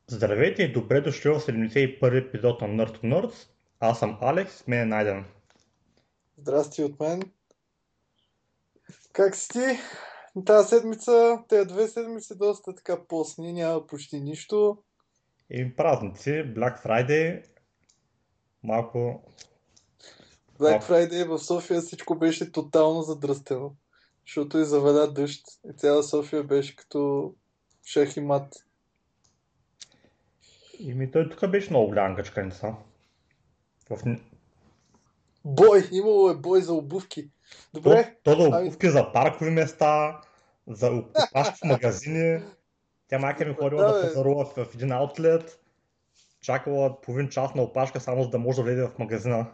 Здравейте и добре дошли в 71-и епизод на Nerd to Nerds. Аз съм Алекс, с мен е Найден. Здрасти от мен. Как си ти? Тази седмица, тези 2 седмици доста така постни, няма почти нищо. И празници, Black Friday, малко, Black малко. Friday в София всичко беше тотално задръстено, защото и заваля дъжд и цяла София беше като шах и мат. И той тук беше много голяма гъчканица. В... Бой! Имало е бой за обувки. То, Добре, то за ами обувки, за паркови места, за опашки в магазини. Тя майка ми ходила да да бе, пазарува в един аутлет, чакала половин час на опашка само за да може да влезе в магазина.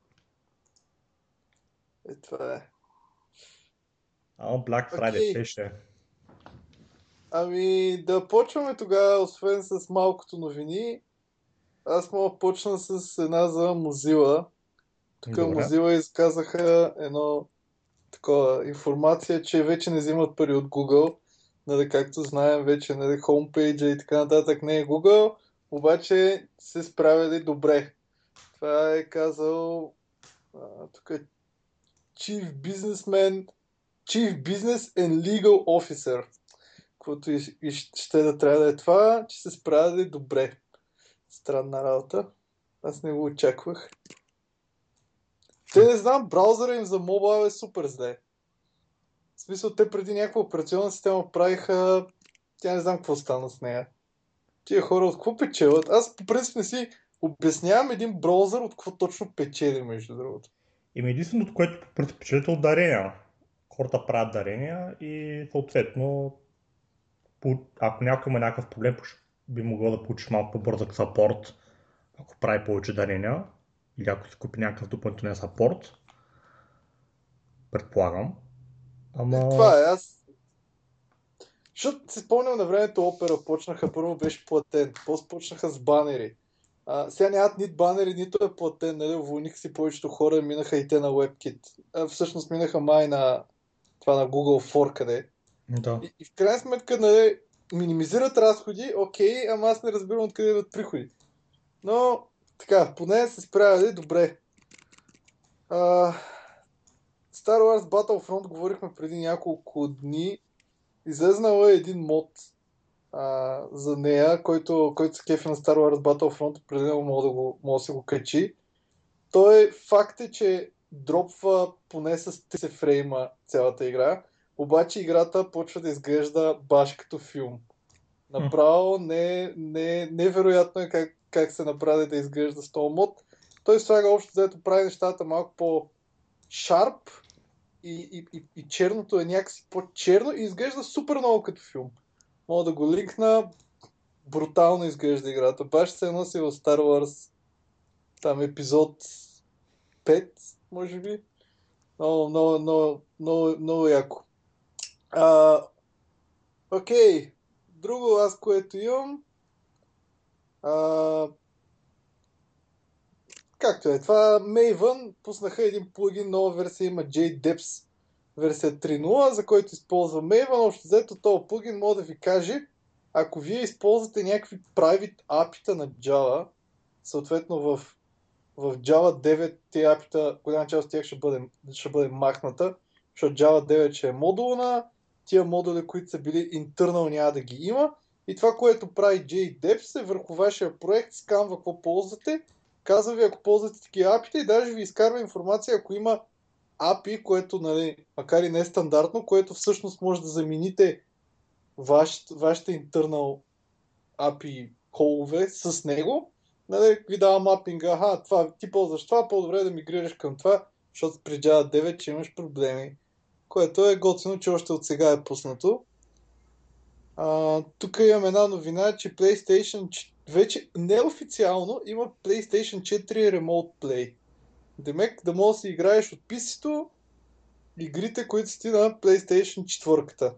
това е. Ама Black Friday Окей, беше. ами да почваме тогава, освен с малкото новини. Аз мога да почна с една за Mozilla. Тук Добре. Mozilla изказаха едно такова информация, че вече не взимат пари от Google. Нали, както знаем, вече нали, хомпейджа и така нататък не е Google, обаче се справили добре. Това е казал тук е Chief Businessman, Chief Business and Legal Officer. Каквото и ще да трябва да е това, че се справили добре. Странна работа. Аз не го очаквах. Те не знам, браузъра им за мобайл е супер зле. В смисъл, те преди някаква операционна система правиха... Тя не знам какво стана с нея. Тия хора от какво печелят? Аз по принцип не си обяснявам един браузър от какво точно печели, между другото. Единственото, което предпочитате от дарения. Хората правят дарения и съответно ако някой има някакъв проблем, би могъл да получиш малко по-бързък сапорт, ако прави повече дарения или ако си купи някакъв допълнителен сапорт, предполагам. Ама Това е, аз... Защото си спомням на времето Опера почнаха, първо беше платен, после почнаха с банери. Сега нямат нито банери, нито е платен, нали, уволних си повечето хора, минаха и те на WebKit. Всъщност минаха май на това на Google For къде. да. И в крайна сметка, нали, минимизират разходи, окей, ама аз не разбирам откъде идват приходи. Но, така, поне се справили добре. А, Star Wars Battlefront говорихме преди няколко дни. Излезнал е един мод за нея, който се кефи на Star Wars Battlefront, определено мога да се го качи. Той факт е, че дропва поне с 30 фрейма цялата игра, обаче играта почва да изглежда баш като филм. Хм. Направо невероятно е как се направи да изглежда с този мод. Той слага общо, взето прави нещата малко по-шарп и черното е някакси по-черно и изглежда супер много като филм. Мога да го линкна, брутално изглежда играта. Баш се носи в Star Wars, там епизод 5, може би. Много, много, много, много, много яко. А, окей, друго аз, което имам, а, както е, това Maven пуснаха един плагин, нова версия, има JDeps версия 3.0, за който използва Maven. Общо взето този плагин може да ви каже, ако вие използвате някакви private API-та на Java, съответно в Java 9 тези API-та, голяма част от тях ще бъде махната, защото Java 9 ще е модулна, тия модули, които са били internal, няма да ги има. И това, което прави JDeps е върху вашия проект, сканва какво ползвате, казва ви ако ползвате такива API-та и даже ви изкарва информация, ако има API, което, нали, макар и не е стандартно, което всъщност може да замените вашите internal API колове с него, нали, ви дава мапинга, това, ти ползваш това, по-добре да мигрираш към това, защото при Java 9 че имаш проблеми. Което е готино, че още от сега е пуснато. Тук имам една новина, че PlayStation вече неофициално има PlayStation 4 Remote Play. Демек да можеш да си играеш от PC-то игрите, които си ти на PlayStation 4.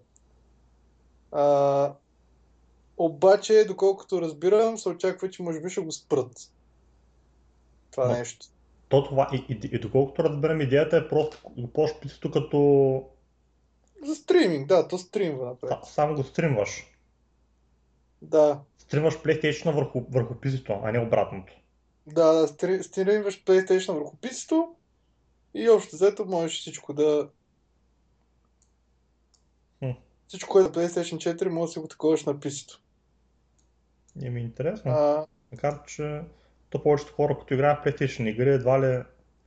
Обаче, доколкото разбирам, се очаква, че може би ще го спрат това Но нещо. то това и доколкото разберем, идеята е просто да ползваш писато като За стриминг, да, то стримва на практика. само го стримваш. Да, Стримваш PlayStation върху PC-то, а не обратното. да, стримваш PlayStation върху писато и общо взето можеш всичко да... Хм. Всичко, което е PlayStation 4, може да си го таковаш на писато. И ми е интересно. А, Макар че то повечето хора, като играят в PlayStation игри, едва ли...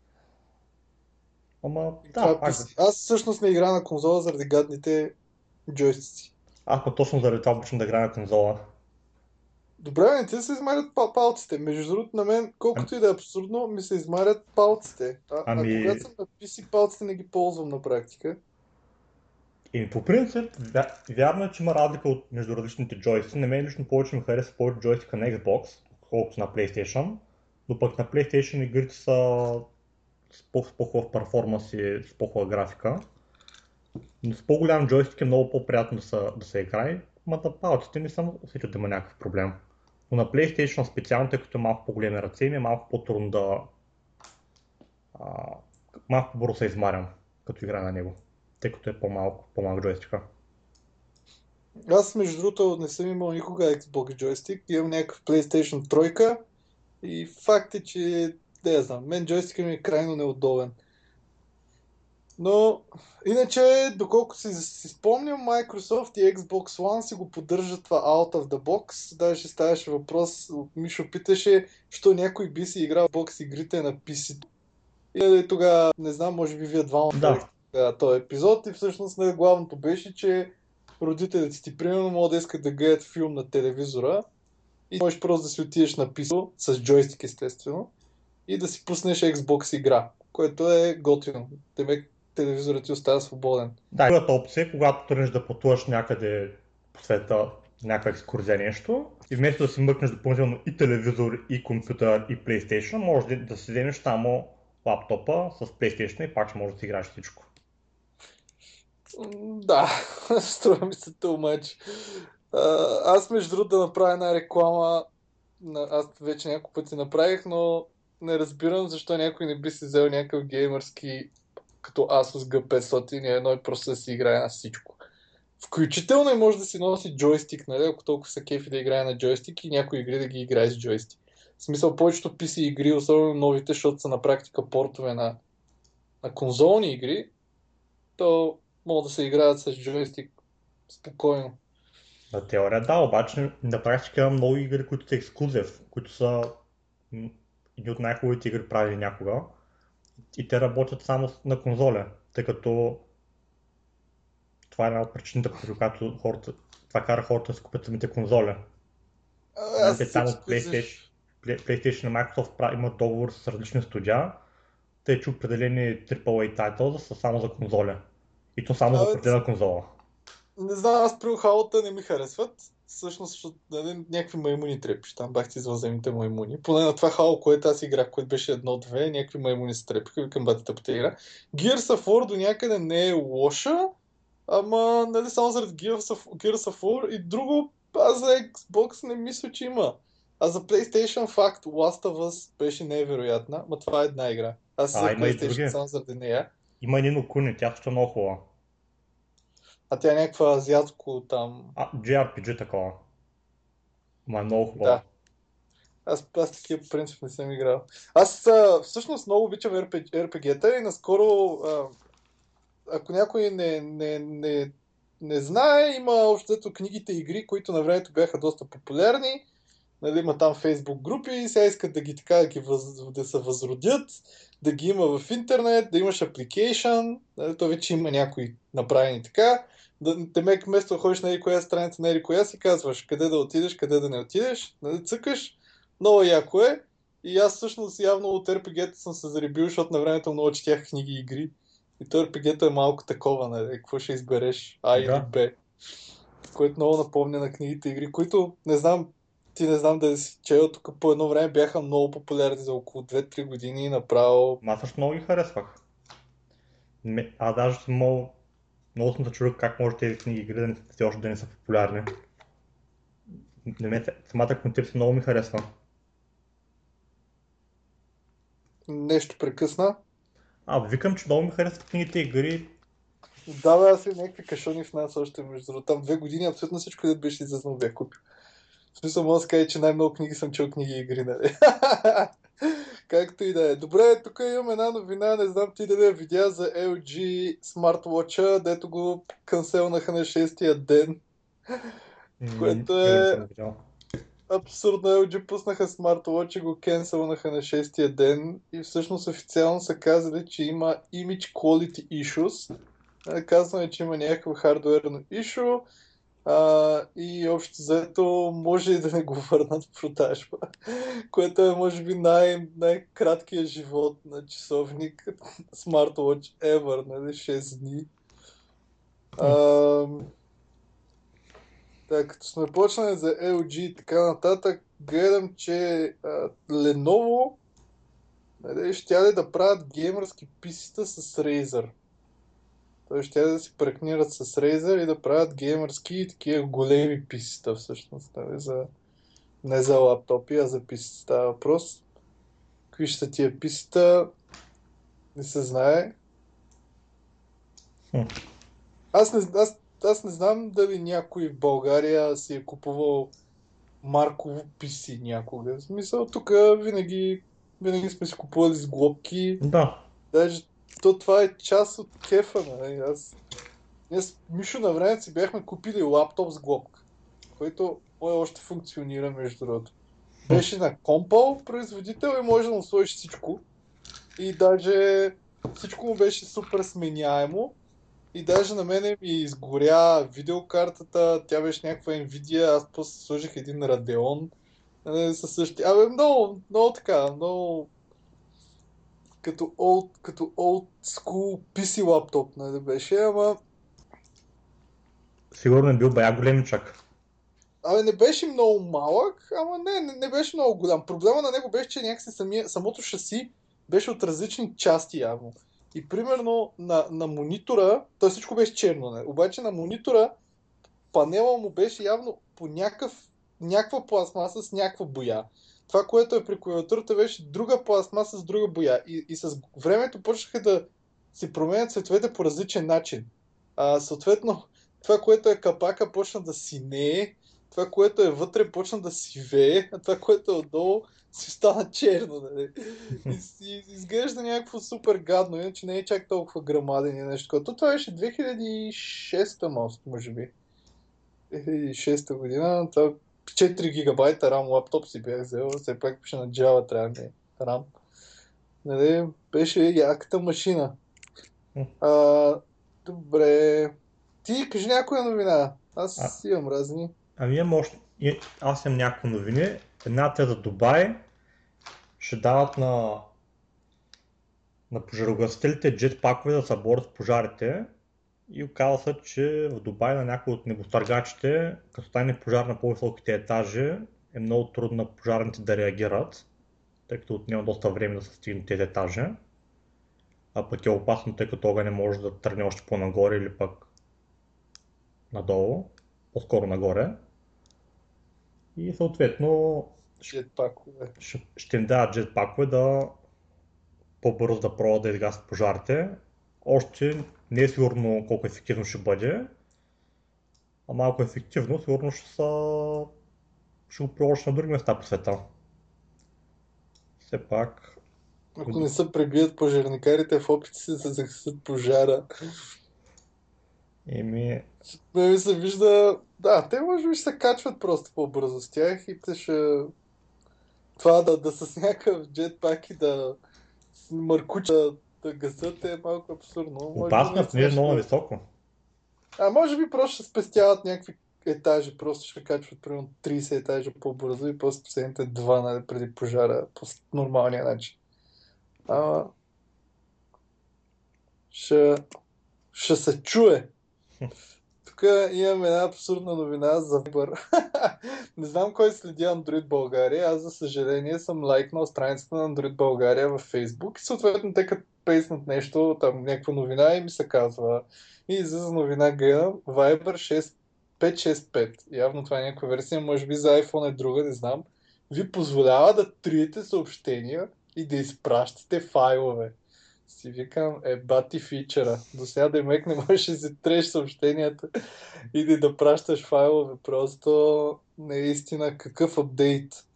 Ама да, игра пак да. PC. Аз всъщност не игра на конзола заради гадните джойстици. Аз пък точно заради това обичам да играя на конзола. Добре, не ти се измарят палците. Между другото, на мен, Ами, колкото и да е абсурдно, ми се измарят палците. А ами когато съм на PC, палците не ги ползвам на практика. и по принцип, вярно е, че има разлика между различните джойстици. На мен лично повече ми харесва повече джойстика на Xbox, колкото на PlayStation. Но пък на PlayStation игрите са с по-хубав перформанс и с по-хубава графика. Но с по-голям джойстик е много по-приятно да се играе, ма на палците не съм усетил да има някакъв проблем. Но на PlayStation специално, тъй като е малко по-големи ръце, ми е малко по-трудно а, малко по-бързо се измарям, като играя на него, тъй като е по-малък джойстика. Аз, между другото, не съм имал никога Xbox джойстик. Имам някакъв PlayStation 3 и факт е, че, не знам, мен джойстика ми е крайно неудобен. Но, иначе, доколко си спомням, Microsoft и Xbox One си го поддържат това out of the box. Даже ставаше въпрос, Мишо питаше, що някой би си играл в бокс игрите на PC. И тогава, не знам, може би вие двама Да, отворихте този епизод и всъщност главното беше, че родителите ти, примерно, могат да искат да гледат филм на телевизора и можеш просто да си отидеш на PC, с джойстик естествено, и да си пуснеш Xbox игра, което е готино. Демек телевизорът ти остава свободен. да, другата опция е, когато тръгнеш да пътуваш някъде по света, някаква екскурзия нещо, и вместо да си мъкнеш допълнително и телевизор, и компютър, и PlayStation, може да си вземеш само лаптопа с PlayStation и пак ще можеш да си играеш всичко. Да, струва ми се тълмач. Аз между другото да направя една реклама, аз вече няколко пъти направих, но не разбирам защо някой не би си взел някакъв геймърски като Asus G500 и едно и просто да си играе на всичко. Включително и може да си носи джойстик, нали, ако толкова са кефи да играе на джойстик и някои игри да ги играе с джойстик. В смисъл, повечето PC игри, особено новите, защото са на практика портове на конзолни игри, то могат да се играят с джойстик спокойно. На теория да, обаче на практика има много игри, които са ексклюзив, които са едни от най-хубавите игри правили някога и те работят само на конзоля, тъй като това е една от причините, поради която това кара хората да си купят самите конзоли. В момента Аз само ексклюзив. PlayStation и Microsoft имат договор с различни студия, тъй че определени AAA тайтъл са само за конзоля. И то само за Абе, определена конзола. не знам, аз при Халата не ми харесват. Всъщност, защото нали, някакви маймуни трепиш. Там бах ти извънземните маймуни. Поне на това Хало, което аз играх, което беше едно-две, някакви маймуни се трепиха. Викам батата по тази игра. Gears of War до някъде не е лоша, ама нали, само заради Gears of War и друго, аз за Xbox не мисля, че има. А за PlayStation факт, Last of Us беше невероятна, но това е една игра. Аз си за Има и PlayStation други. само заради нея. Има и Nino Kuni, тя също е много хубава. А тя е някаква азиатко там. JRPG такова. Ма е много хубава. Да. Аз такива по принцип не съм играл. Аз всъщност много обичам RPG-та и наскоро, ако някой не знае, има общо взето книгите и игри, които на времето бяха доста популярни. Нали, има там фейсбук групи и сега искат да ги така, да се възродят, да ги има в интернет, да имаш application, нали, то вече има някои направени така. Темек вместо да ходиш на коя страница, на коя си казваш къде да отидеш, къде да не отидеш, нали, цъкаш, много яко е. И аз всъщност явно от RPG-та съм се заребил, защото на времето много четях книги и игри. И то RPG-то е малко такова, нали, какво ще избереш, А или Да. Б, което много напомня на книгите и игри, които не знам, ти не знам да си чел, тук по едно време бяха много популярни за около 2-3 години и направо. Аз също много ги харесвах. Даже съм много съм се чудил как може тези книги и игри все още да не са популярни. Самата концепция много ми харесва. Нещо прекъсна. Викам, че много ми харесват книгите и игри. Да, бе, аз и някакви кашони в нас още между другото. Там 2 години абсолютно всичко, да беше излезнал, бях купил. В смисъл мога да се каже, че най-много книги съм чел книги и игри, нали? Както и да е. Добре, тук имам една новина, не знам ти дали я видя за LG Smartwatch, дето го канселнаха на 6-тия ден, което Него не е съм видял. абсурдно. LG пуснаха Smartwatch и го канселнаха на 6-тия ден и всъщност официално са казали, че има image quality issues. Казано е, че има някакво хардуерно issue, и общо заето може и да не го върнат в продажба, което е може би най-краткият живот на часовник Smartwatch ever, нали, 6 дни. А, така, като сме почнали за LG и така нататък, гледам, че Lenovo, нали, ще да правят геймърски писита с Razer. Той ще да си паркнират с Razer и да правят геймърски и такива големи писита всъщност. Нали, не за лаптопи, а за писита става въпрос. Какви ще са тия писита, не се знае. Хм. Аз не знам дали някой в България си е купувал марково PC някога. В смисъл, тук винаги сме си купували с глобки. Да. Даже това е част от кефа. Нали? Ние с Мишо на време си бяхме купили лаптоп с глобка, който още функционира между другото. Беше на Compal производител и може да му сложиш всичко. И даже всичко му беше супер сменяемо. И даже на мене ми изгоря видеокартата, тя беше някаква Nvidia, аз после сложих един Radeon. Със същи. Много, много така, много като old school PC лаптоп, нали беше, ама Сигурно е бил бая големичък. не беше много малък, ама не беше много голям. Проблема на него беше, че някакси самото шаси беше от различни части явно. И примерно на монитора, то всичко беше черно, не? Обаче на монитора панела му беше явно по някаква пластмаса с някаква боя. Това, което е при клавиатурата, беше друга пластмаса с друга боя. И с времето почнаха да си променят цветовете по различен начин. Съответно, това, което е капака, почна да синее, това, което е вътре, почна да сивее, а това, което е отдолу, си стана черно. Нали? И изглежда някакво супер гадно, иначе не е чак толкова грамаден и нещо. Това беше 2006 може би. 2006 година, това 4 гигабайта RAM лаптоп си бях взел, все пак пише на Java, трябва да е RAM. Нали, беше яката машина. Добре. Ти кажи някоя новина. Аз имам разни. Аз имам някакви новини. Едната е за Дубай. Ще дават на пожарогасителите джетпакове да се борят с пожарите. И оказва се, че в Дубай на някои от небостъргачите, като стане пожар на по-високите етажи, е много трудно на пожарните да реагират, тъй като отнема доста време да се стигне тези етажи. А пък е опасно, тъй като огъня може да тръгне още по-нагоре или пък надолу, по-скоро нагоре. И съответно ще им дадат джетпакове да по-бързо да пробват да изгасят пожарите. Още не е сигурно колко ефективно ще бъде, а малко ефективно сигурно ще го приложиш на други места по света. Все пак... Ако не се пребият пожарникарите в опити си да загасят пожара. Еми... Ме се вижда... Да, те може би ще се качват просто по-бързо с тях и те ще... Това да с някакъв джетпак и да мъркуча да гасат е малко абсурдно. Опасно е много високо. Може би просто ще спестяват някакви етажи, просто ще качват примерно 30 етажа по-бързо и после последните 2, нали, преди пожара по нормалния начин. Ще се чуе. Тук имам една абсурдна новина за Viber. Не знам кой следи Android България. Аз, за съжаление, съм лайкнал страницата на Android България във Facebook и съответно те като пейснат нещо, там някаква новина и ми се казва. И за новина гледам Viber 565. Явно това е някаква версия, може би за iPhone е друга, не знам. Ви позволява да триете съобщения и да изпращате файлове. Си викам, бати фичера. До сега Демек не можеш да си треш съобщенията и да пращаш файлове. Просто Наистина, какъв апдейт.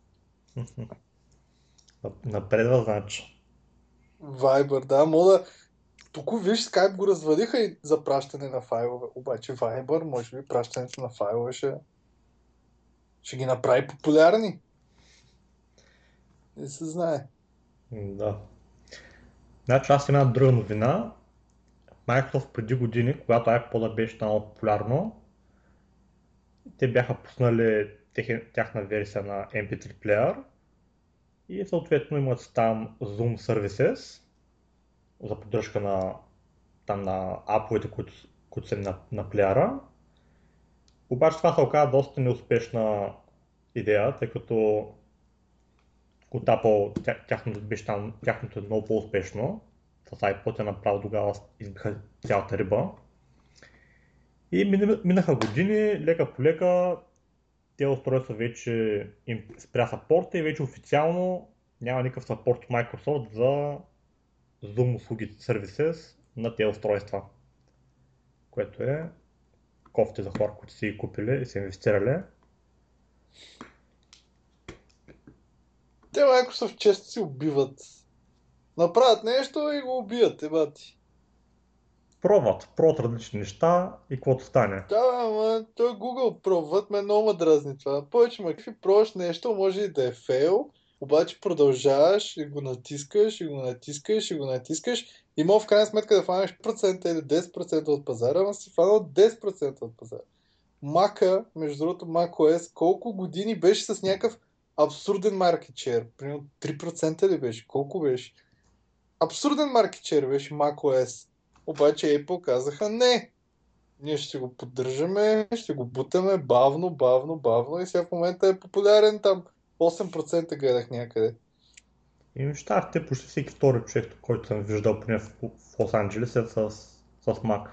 Напредва, значи. Viber, да, мога да... Тук виж, Skype го развалиха и за пращане на файлове. Обаче Viber, може би пращането на файлове ще ги направи популярни. Не се знае. Да. Значи аз имам една друга новина. Microsoft преди години, когато iPod беше станало популярно, те бяха пуснали тяхна версия на MP3 плеер и съответно имат там Zoom Services за поддръжка на аповете, които са на плеера. Обаче това се оказа доста неуспешна идея, тъй като от Apple тяхното е много по-успешно. С iPod направо тогава избиха цялата риба. И минаха години, лека по лека, тези устройства вече им спря саппорта и вече официално няма никакъв саппорт от Microsoft за Zoom услуги services на тези устройства. Което е кофти за хора, които си ги купили и са инвестирали. Те Microsoft често си убиват. Направят нещо и го убият, ебати. Пробват различни неща и каквото стане. Да, ама той Google пробват, ме много ме дразни това. Повече ма какви пробваш нещо, може и да е фейл, обаче продължаваш и го натискаш, и го натискаш, и го натискаш и мога в крайна сметка да фанеш процента или 10% от пазара, ама си фанал 10% от пазара. Мака, между другото macOS, колко години беше с някакъв абсурден market share? Примерно 3% ли беше? Колко беше? Абсурден market share беше macOS. Обаче Apple казаха не. Ние ще го поддържаме, ще го бутаме бавно, бавно, бавно и сега в момента е популярен там. 8% гледах някъде. И щастие почти всеки втори човек, който съм виждал поне в Лос-Анджелес е с Mac.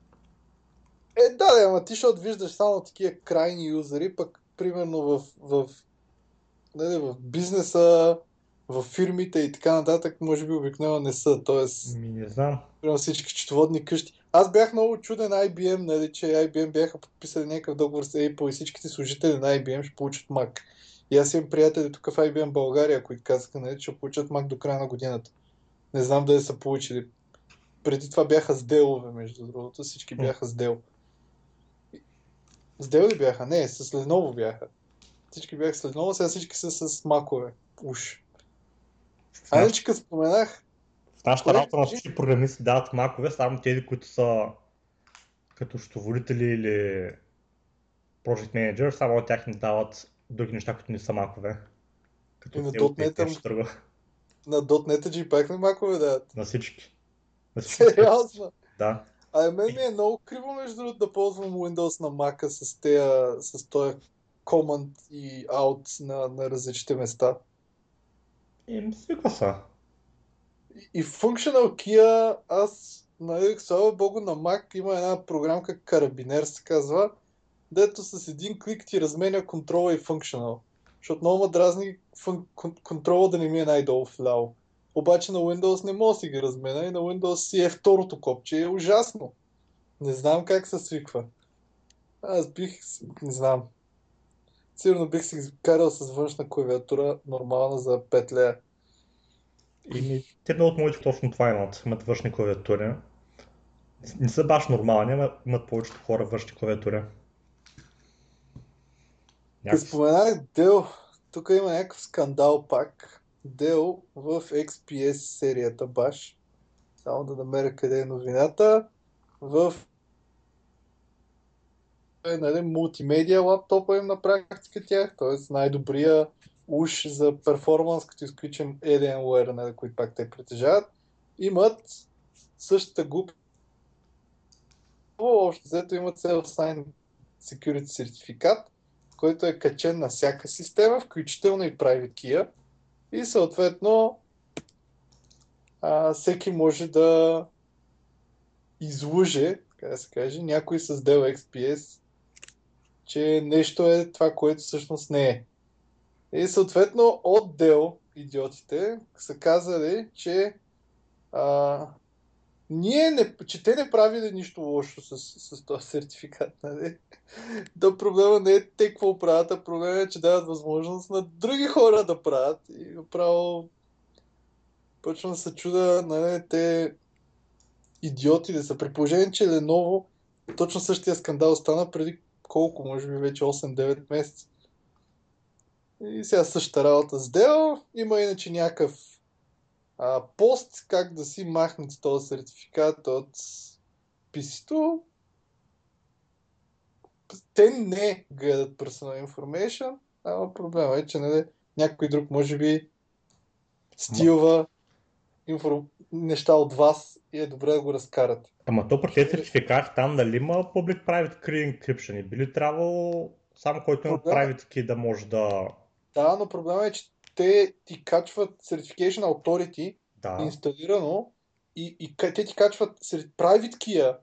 Да, ама ти ще виждаш само такива крайни юзери, пък примерно нали, в бизнеса, в фирмите и така нататък, може би обикновено не са. Тоест, Не знам. примерно всички счетоводни къщи. Аз бях много чуден IBM, нали, че IBM бяха подписали някакъв договор с Apple и всичките служители на IBM ще получат Mac. И аз имам приятели тук в IBM България, които казаха, нали, че ще получат Mac до края на годината. Не знам дали са получили. Преди това бяха с Dell-ове, между другото. Всички бяха с Dell. С Dell ли бяха? Не, с Lenovo бяха. Всички бяха с Lenovo, сега всички са с Mac-ове. Уж. В, А наш... иначе като споменах, в нашата кое работа на всички програмисти дават макове, само тези, които са като счетоводители или Project Manager, само от тях ни дават други неща, които не са макове. и Като на целите и .NET, те ще тръгва на .NET G пак на Mac-ове дават. на всички. На всички. Сериозно? Да. Мен ми е много криво, между другото, да ползвам Windows на Mac с този Command и Out на различните места. И свиква са. И Functional Key, аз, нали, слава богу, на Mac има една програмка Carabiner, се казва, дето с един клик ти разменя контрола и Functional. Защото много ме дразни контрола да не ми е най-долу в ляво. Обаче на Windows не мога да си ги разменя и на Windows си е второто копче. Е ужасно. Не знам как се свиква. Аз не знам. Сигурно бих си карал с външна клавиатура нормална за 5 лея. Те много от моите точно това имат външни клавиатури. Не са баш нормални, но имат повечето хора външни клавиатури. Като Някакси. споменах Dell, тук има някакъв скандал пак. Dell в XPS серията баш. Само да намеря къде е новината. В нали, мултимедиа лаптопа им на практика тях, т.е. най-добрия уж за перформанс, като изключим Alienware, нали, които пак те притежават, имат същата група. Общо взето имат Self-Sign Security сертификат, който е качен на всяка система, включително и Private Key. И съответно всеки може да излъже, така да се каже, някой с Dell XPS, че нещо е това, което всъщност не е. И съответно от Dell идиотите са казали, че че те не правили нищо лошо с този сертификат. Нали? Да, проблема не е те какво правят, а проблема е, че дават възможност на други хора да правят. И направо почвам да се чуда, нали, те идиоти да са. При положение, че Lenovo точно същия скандал стана преди колко, може би вече 8-9 месеца. И сега същата работа с Dell. Има иначе някакъв пост как да си махнете този сертификат от PC-то. Те не гледат personal information, ама проблема е, че нали, някой друг може би стилва неща от вас и е добре да го разкарате. Ама то при тези сертификати там дали има public-private key encryption и би ли трябвало само който има private key да може да... Да, но проблема е, че те ти качват Certification Authority инсталирано и те ти качват private key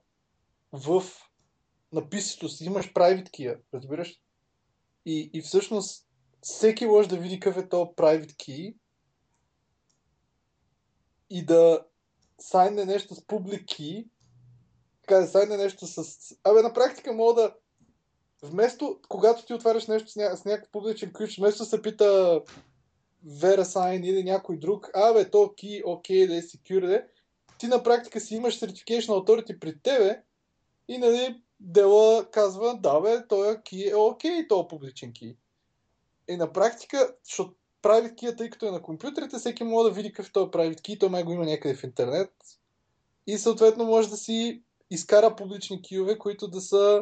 на PC-то си. Имаш private key, разбираш? И всъщност всеки може да види какъв е този private key и да сайне нещо с public key, така да сайне нещо с... на практика мога да... Вместо, когато ти отваряш нещо с някакъв публичен ключ, вместо се пита VeriSign или някой друг, то key, окей, да е secure, ти на практика си имаш Certification Authority при тебе и нали дела казва, този key е окей, този публичен key. И на практика, защото private key, тъй като е на компютрите, всеки може да види какъв е този private key, той май го има някъде в интернет и съответно може да си изкара публични кийове, които да са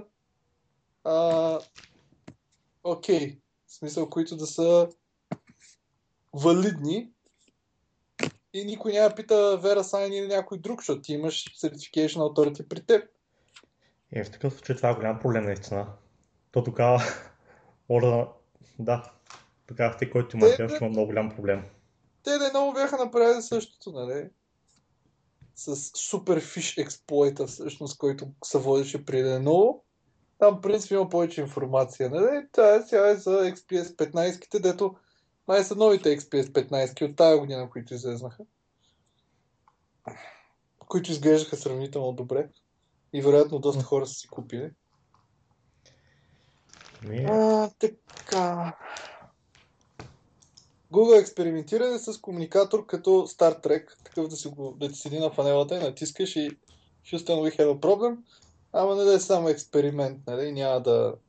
окей. В смисъл, които да са валидни и никой няма пита VeriSign или някой друг, защото ти имаш Certification Authority при теб. В такъв случай това е голям проблем наистина. То тогава тогава ти, който има дело, ще има много голям проблем. Те много бяха направили същото, нали? С Superfish експлойта, всъщност, който се водеше при Lenovo. Там, в принцип, има повече информация, нали? Това сега е за XPS 15-ките, дето май са новите XPS 15-ки от тая година, които излезнаха. Които изглеждаха сравнително добре. И вероятно доста хора са си купили. Така. Google експериментиране с комуникатор като Star Trek, такъв да ти седи на панелата и натискаш и Houston we have a problem, ама не да е само експеримент, нали? Няма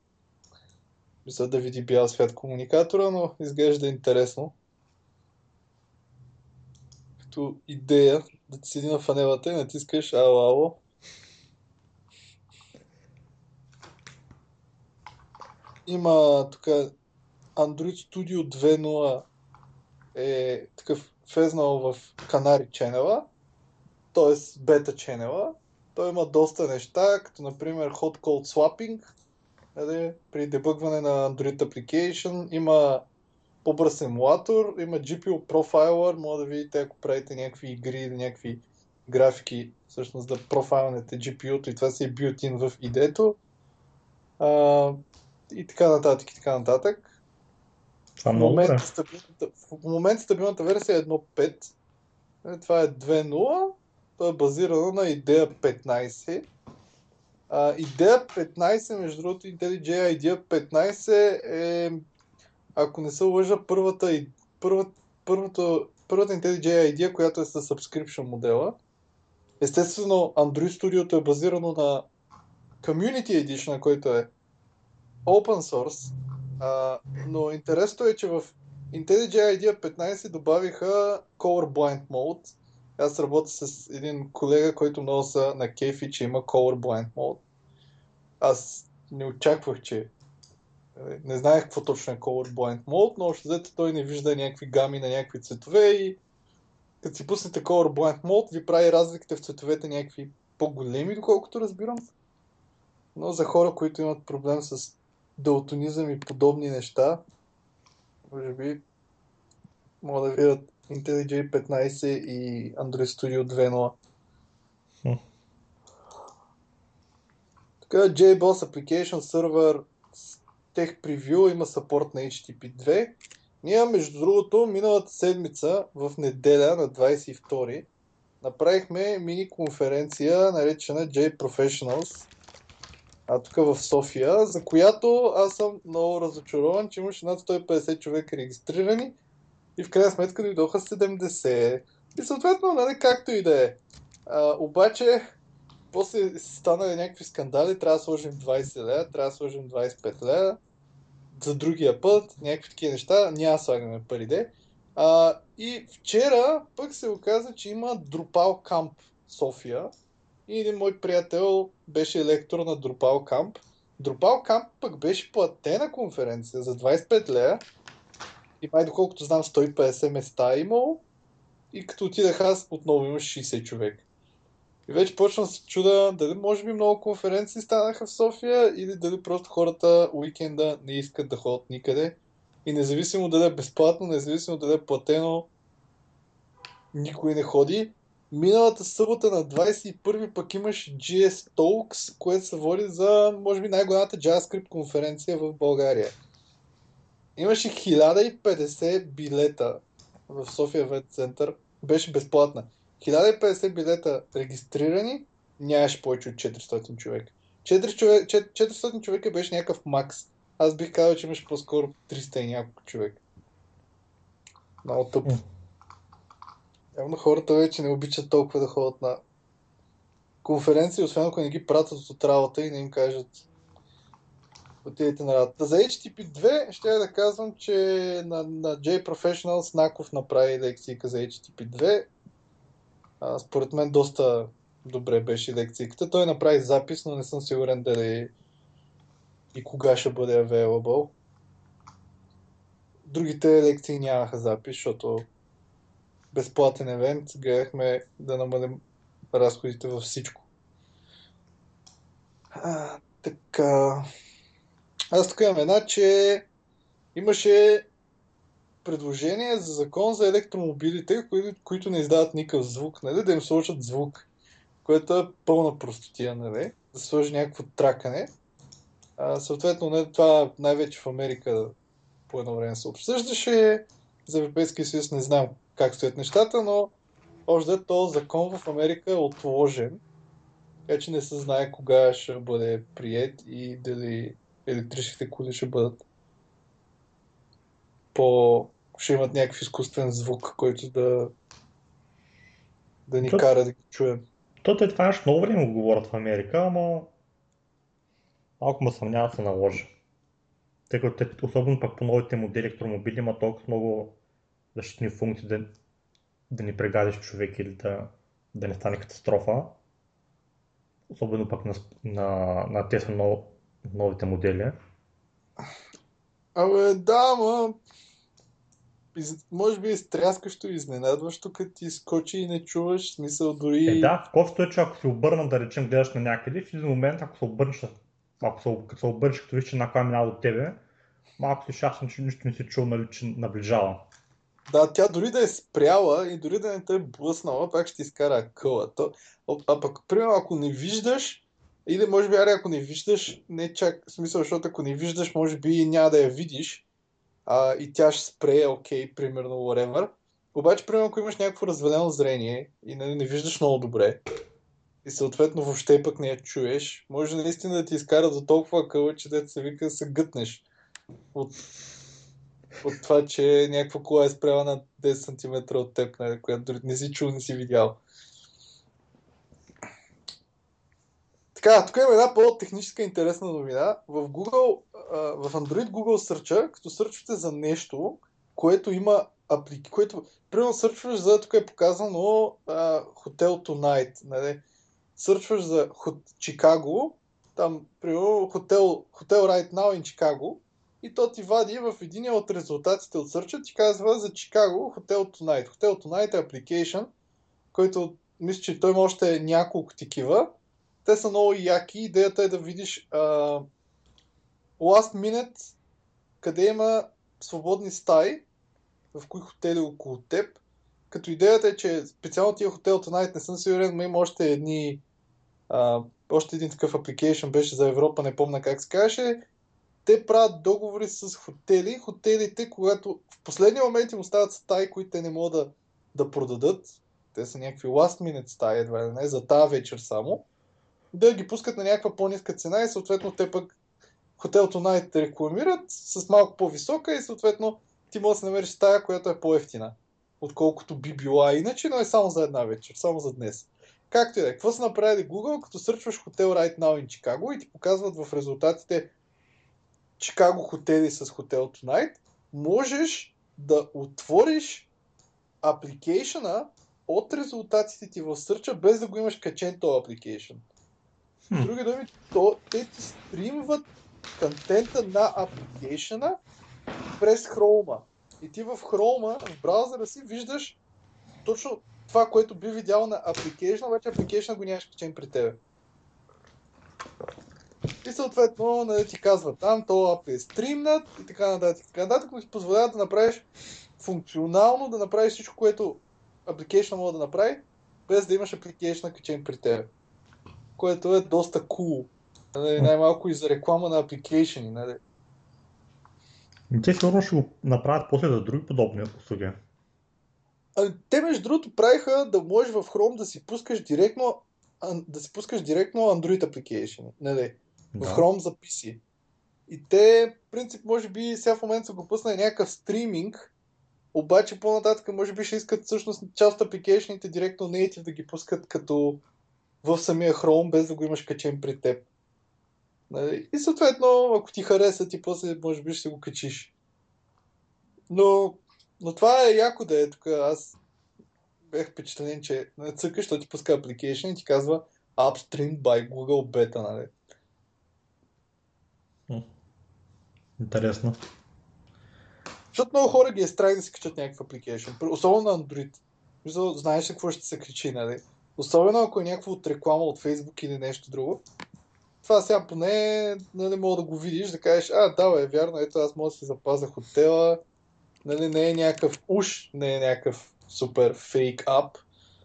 да види бял свят комуникатора, но изглежда интересно. Като идея да ти седи на панелата и натискаш ало. Има тук Android Studio 2.0 е такъв влезнал в Canary ченела, т.е. бета ченела. Той има доста неща, като например hot cold swapping, при дебъгване на Android Application, има по-бърз емулатор, има GPU Profiler, може да видите ако правите някакви игри или някакви графики, всъщност да профайлнете GPU-то и това си е built-in в IDE-то. И така нататък. В момента стабилната версия е 1.5. Това е 2.0. Това е базирано на IDEA 15. IDEA 15, между другото, IntelliJ IDEA 15 е, ако не се лъжа, първата IntelliJ IDEA, която е с subscription модела. Естествено, Android Studio е базирано на Community Edition, който е open source. Но интересното е, че в IntelliJ IDEA 15 добавиха Colorblind Mode. Аз работя с един колега, който много са на кефи, че има Colorblind Mode. Аз не очаквах, че... Не знаех какво точно е Colorblind Mode, но още взето той не вижда някакви гами на някакви цветове и като си пуснете Colorblind Mode, ви прави разликите в цветовете някакви по-големи, доколкото разбирам. Но за хора, които имат проблем с далтонизъм и подобни неща, може би могат да видят IntelliJ 15 и Android Studio 2.0. Така, JBoss Application Server Tech Preview има support на HTTP 2. Ние, между другото, миналата седмица, в неделя на 22 направихме мини конференция, наречена J Professionals, тук в София, за която аз съм много разочарован, че имаше над 150 човека регистрирани и в крайна сметка дойдоха 70. И съответно, нали, както и да е. Обаче, после станали някакви скандали, трябва да сложим 20 лева, трябва да сложим 25 лева, за другия път, някакви такива неща, няма да слагаме пари, де. И вчера пък се оказа, че има Drupal Camp София и един мой приятел беше лектор на Drupal Camp. Drupal Camp пък беше платена конференция за 25 лея и май доколкото знам 150 места е имало и като отидах аз отново имаш 60 човека. И вече почна да се чуда дали може би много конференции станаха в София или дали просто хората уикенда не искат да ходят никъде. И независимо дали е безплатно, независимо дали е платено, никой не ходи. Миналата събота на 21 пък имаш GS Talks, което се води за, може би, най-голямата JavaScript конференция в България. Имаше 1050 билета в София Веб Център. Беше безплатна. 1050 билета регистрирани, нямаше повече от 400 човека. 400 човека беше някакъв макс. Аз бих казал, че имаше по-скоро 300 и няколко човека. Много тъпо. Явно хората вече не обичат толкова да ходят на конференции, освен ако не ги пратят от работа и не им кажат отидете на работа. За HTTP 2 ще я да казвам, че на J Professionals Наков направи лекцийка за HTTP 2. Според мен доста добре беше лекцийката. Той направи запис, но не съм сигурен дали и кога ще бъде available. Другите лекции нямаха запис, защото безплатен евент, гледахме да намалим разходите във всичко. Така. Аз тук имам една, че имаше предложение за закон за електромобилите, които не издават никакъв звук, нали, да им сложат звук, което е пълна простотия, нали, да сложи някакво тракане. Съответно, не, това най-вече в Америка по едно време се обсъждаше, за Европейския съюз не знам как стоят нещата, но още този закон в Америка е отложен, така че не се знае кога ще бъде приет и дали електрическите коли ще бъдат ще имат някакъв изкуствен звук, който да ни кара да ги чуем. Това нещо много време го говорят в Америка, ама малко ме съмнява да се наложи. Тъй като особено пък по новите модели електромобили има толкова много защитни функции да не прегадиш човек или да не стане катастрофа. Особено пък на тези новите модели. Абе, да, ама може би е стряскащо и изненадващо, като ти скочи и не чуваш, смисъл дори... Да, в който случай, ако се обърна, да речем, гледаш на някъде, в един момент, като се обърнеш, като виж, че една кола минава от тебе, малко си шашен, че нищо не си чул, нали, че наближава. Да, тя дори да е спряла и дори да не те е блъснала, пак ще ти изкара къла. Пък, примерно, ако не виждаш, или може би, ако не виждаш, не чак, в смисъл, защото ако не виждаш, може би няма да я видиш, и тя ще спре, окей, примерно, whatever. Обаче, примерно, ако имаш някакво развалено зрение и не виждаш много добре, и съответно въобще пък не я чуеш, може наистина да ти изкара до толкова къла, че дето се вика да се гътнеш от това, че някаква кола е спряла на 10 см от теб, нали, която дори не си чул, не си видял. Така, тук има една по-техническа интересна новина. В Google, в Android Google Search, като сърчвате за нещо, което има което, примерно сърчваш за, тук е показано Hotel Tonight, нали? Сърчваш за Чикаго, там, примерно, Hotel Right Now in Chicago, и то ти вади в един от резултатите от сърча, ти казва за Чикаго Hotel Tonight. Hotel Tonight е application, който мисля, че той има още няколко такива. Те са много яки. Идеята е да видиш last minute, къде има свободни стаи, в кои хотели около теб. Като идеята е, че специално тия Hotel Tonight не съм сигурен, но има още един такъв application беше за Европа, не помня как се казваше. Те правят договори с хотели. Хотелите, когато в последния момент им остават стаи, които те не могат да продадат, те са някакви last minute стаи, едва ли не, за тази вечер само, да ги пускат на някаква по-ниска цена и съответно те пък Hotel Tonight те рекламират с малко по-висока и съответно ти можеш да се намериш стая, която е по-ефтина, отколкото би била иначе, но е само за една вечер, само за днес. Както и да е. Какво са направили Google, като сърчваш Hotel Right Now in Chicago и ти показват в резултатите Чикаго хотели с Hotel Tonight, можеш да отвориш апликейшъна от резултатите ти в сърча, без да го имаш качен този апликейшън. С други думи, те ти стримват контента на апликейшъна през Chrome. И ти в Chrome, в браузъра си, виждаш точно това, което би видял на апликейшъна, обаче апликейшъна го нямаш качен при тебе. И съответно, нали, ти казва там, този ап е стримнат и така нататък. Така нататък, но ти позволява да направиш функционално, да направиш всичко, което апликейшъна може да направи, без да имаш апликейшъна качен при тебе. Което е доста cool. Нали, най-малко и за реклама на апликейшъни. Нали. Те сигурно ще го направят после за други подобни услуги. Те между другото правиха да можеш в Chrome да си пускаш директно Android application. Нали, в Chrome за PC. И те, в принцип, може би сега в момента са го пуснали някакъв стриминг, обаче по-нататък може би ще искат всъщност част от апликейшните директно native да ги пускат като в самия Chrome, без да го имаш качен при теб. И съответно, ако ти хареса, ти после може би ще си го качиш. Но това е яко да е тук. Аз бях впечатлен, че цъкаш, защото ти пуска application и ти казва Upstream by Google Beta, нали? Интересно. Защото много хора ги е страх да си качат някакъв application, особено на Android. Знаеш ли какво ще се качи, нали? Особено ако е някакво от реклама от Facebook или нещо друго. Това сега поне нали, мога да го видиш, да кажеш, да, е вярно, ето аз мога да си запазя хотела, нали, не е някакъв не е някакъв супер фейк ап,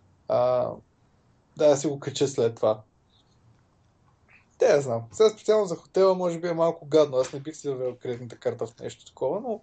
да си го кача след това. Те я знам. Сега специално за хотела може би е малко гадно, аз не бих си въвел кредитната карта в нещо такова, но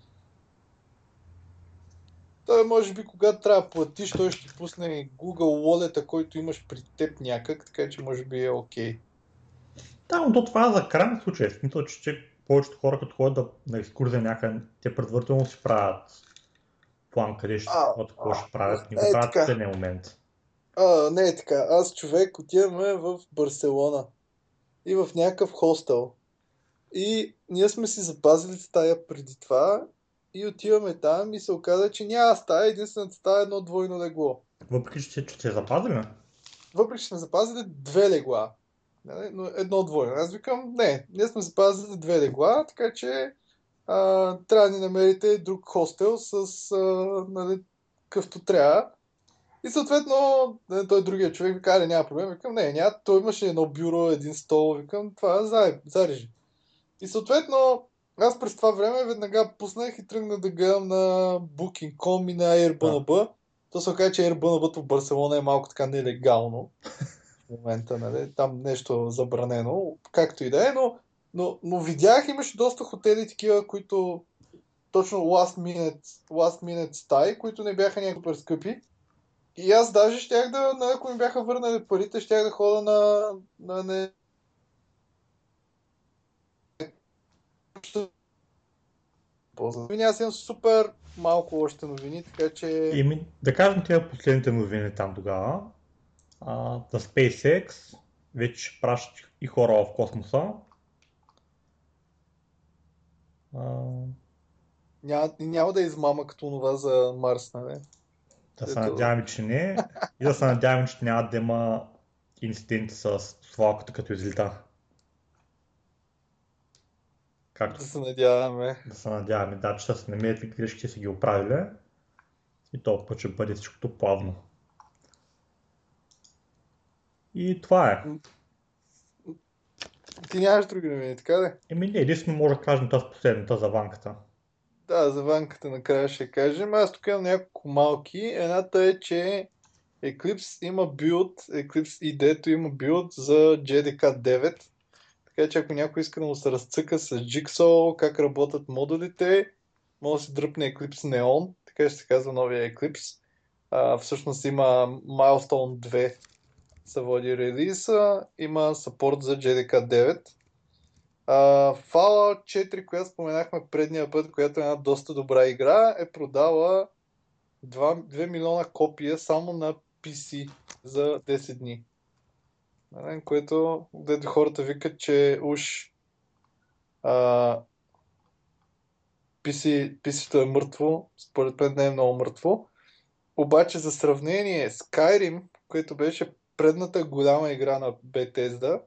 той може би когато трябва да платиш, той ще ти пусне Google Wallet, който имаш при теб някак, така че може би е окей. Да, но това е за крайен случай. В смисъл, че повечето хора, като ходят на екскурзия някъде, те предварително си правят план къде ще какво ще правят. Не го правят в последния момент. Не е така. Аз човек отиваме в Барселона и в някакъв хостел. И ние сме си запазили стая преди това и отиваме там и се оказа, че няма стая, единствената стая е едно двойно легло. Въпреки, че сте запазили? Въпреки, че сме запазили 2 легла. Но едно двойно. Аз викам, не, ние сме запазили 2 легла, така че трябва да ни намерите друг хостел с нали, къвто трябва. И съответно, той другия човек ви каза, няма проблем. Викам, не, няма. Той имаше едно бюро, един стол. Викам, това зарежи. И съответно, аз през това време веднага пуснах и тръгна да гледам на Booking.com и на Airbnb. То се оказа, че Airbnb в Барселона е малко така нелегално в момента, нали? Там нещо забранено, както и да е, но видях, имаше доста хотели такива, които точно last minute стаи, които не бяха някакво скъпи. И аз даже щях да, ако ми бяха върнали парите, щях да хода на не... Аз имам супер малко още новини, така че... Да кажем тия последните новини там тогава. За SpaceX вече пращат и хора в космоса. Няма да измама като това за Марс, нали? Да се надяваме, че не. И да се надяваме, че няма да има инциденти с свалката, като излита. Да се надяваме. Да се надяваме, да, че се намерят грешки, са ги оправили. И толкова ще бъде всичкото плавно. И това е. Ти нямаш други новини, така ли? Не, единствено може да кажем тази последната за ванката. Да, за ванката накрая ще кажем. Аз тук имам няколко малки. Едната е, че Eclipse има билд, Eclipse IDE има билд за JDK 9. Така че ако някой иска да му се разцъка с Jigsaw, как работят модулите, може да си дръпне Eclipse Neon, така ще се казва новия Eclipse. Всъщност има Milestone 2 се води релиза, има support за JDK 9. Fallout 4, която споменахме предния път, която е една доста добра игра, е продала 2 милиона копия само на PC за 10 дни. Което дето хората викат, че уж PC-то е мъртво, според мен не е много мъртво. Обаче за сравнение Skyrim, което беше предната голяма игра на Bethesda,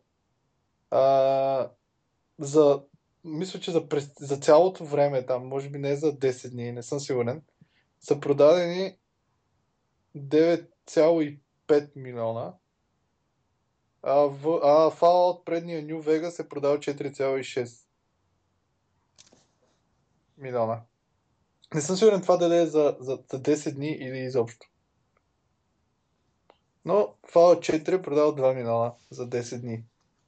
мисля, че за цялото време, там, може би не за 10 дни, не съм сигурен, са продадени 9,5 милиона, Fallout предния New Vegas е продал 4,6 милиона. Не съм сигурен това дали е за 10 дни или изобщо. Но Fallout 4 е продал 2 милиона за 10 дни.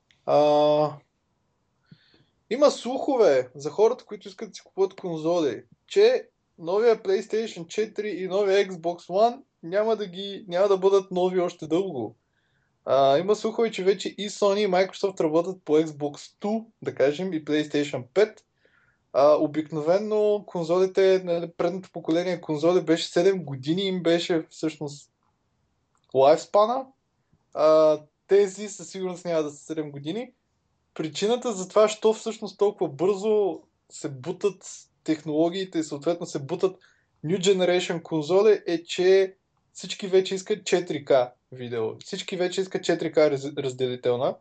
Има слухове за хората, които искат да си купуват конзоли, че новия PlayStation 4 и новия Xbox One няма да бъдат нови още дълго. Има слухове, че вече и Sony и Microsoft работят по Xbox 2, да кажем, и PlayStation 5. Обикновено конзолите, предното поколение конзоли беше 7 години, им беше всъщност лайфспана. Тези със сигурност няма да са 7 години. Причината за това, що всъщност толкова бързо се бутат технологиите и съответно се бутат New Generation конзоли е, че всички вече искат 4K видео. Всички вече искат 4K разделителна.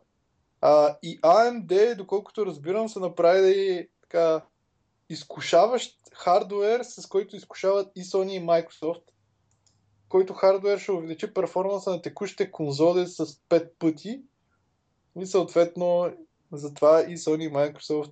И AMD, доколкото разбирам, са направили така изкушаващ хардуер, с който изкушават и Sony и Microsoft, който хардуер ще увеличи перформанса на текущите конзоли с 5 пъти и съответно затова и Sony и Microsoft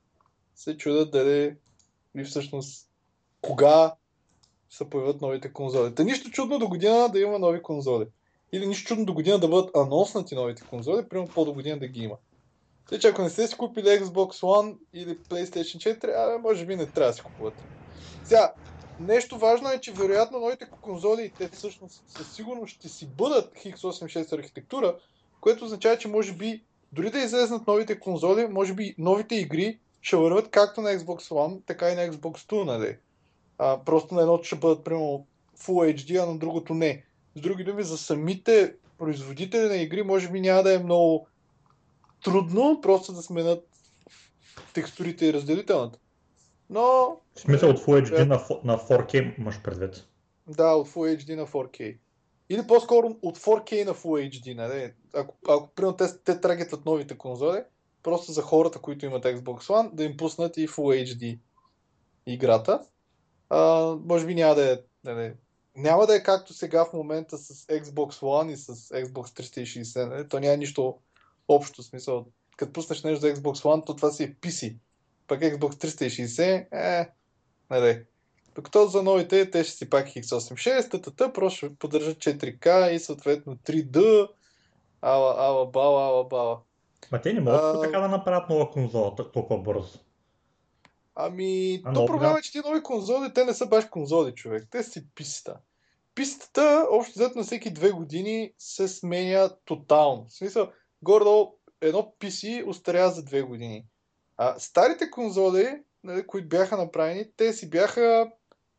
се чудят дали и всъщност кога се появят новите конзоли. Та нищо чудно до година да има нови конзоли. Или нищо чудно до година да бъдат анонснати новите конзоли, примерно по до година да ги има. Тъй, че ако не сте си купили Xbox One или PlayStation 4, може би не трябва да си купувате. Сега, нещо важно е, че вероятно новите конзоли, те всъщност със сигурност ще си бъдат x86 архитектура, което означава, че може би дори да излезнат новите конзоли, може би новите игри ще върват както на Xbox One, така и на Xbox 2, нали? Просто на едното ще бъдат, примерно, Full HD, а на другото не. С други думи, за самите производители на игри може би няма да е много трудно просто да сменят текстурите и разделителната. Но... В смисъл от Full HD на 4K имаш предвид? Да, от Full HD на 4K. Или по-скоро от 4K на Full HD. Нали? Ако примерно те трагетват новите конзоли, просто за хората, които имат Xbox One, да им пуснат и Full HD играта. Може би няма да е както сега в момента с Xbox One и с Xbox 360. Нали? То няма нищо общо смисъл. Като пуснеш нещо за Xbox One, то това си е PC. Пък Xbox 360, нали. Докато за новите, те ще си пак X86, просто ще поддържат 4K и съответно 3D, бала. Ма те не могат така да направят нова конзола толкова бързо. То проблема е, че тези нови конзоли, те не са баш конзоли, човек. Те си писата. Пистата, общо взето на всеки 2 години, се сменя тотално. В смисъл, горе-долу едно PC устарява за 2 години. Старите конзоли, нали, които бяха направени, те си бяха,